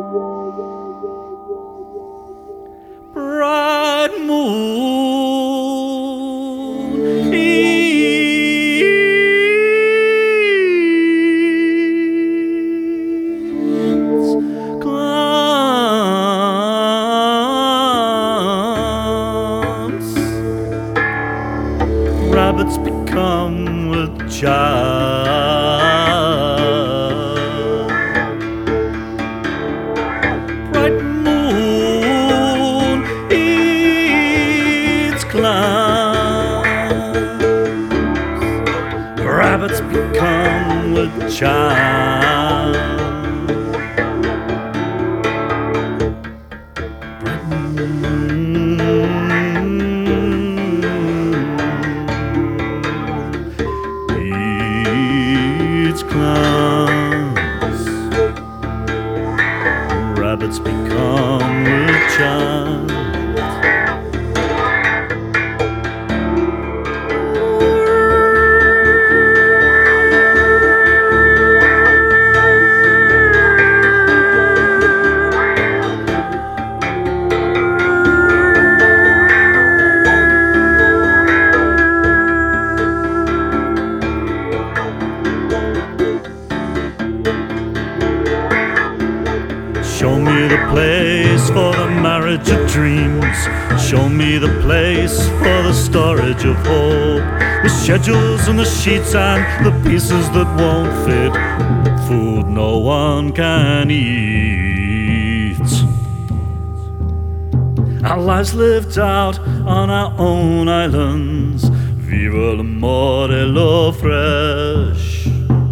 Bright moon eats clams. Rabbits become with child. Bright moon eats clams. Rabbits become with child. Bright moon eats clams. Rabbits become with child. Show me the place for the marriage of dreams. Show me the place for the storage of hope. The schedules and the sheets and the pieces that won't fit. Food no one can eat. Our lives lived out on our own islands. Viva l'amore e l'eau fraîche.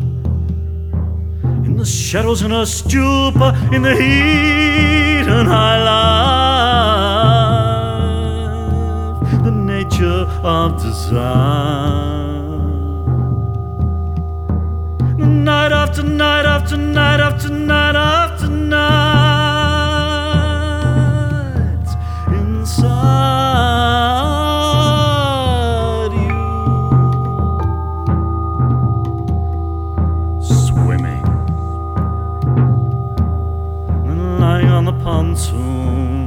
In the shadows and a stupor, in the heat and high life, the nature of desire. Night after night after night after night after night, inside you, swimming, lying on the pontoon.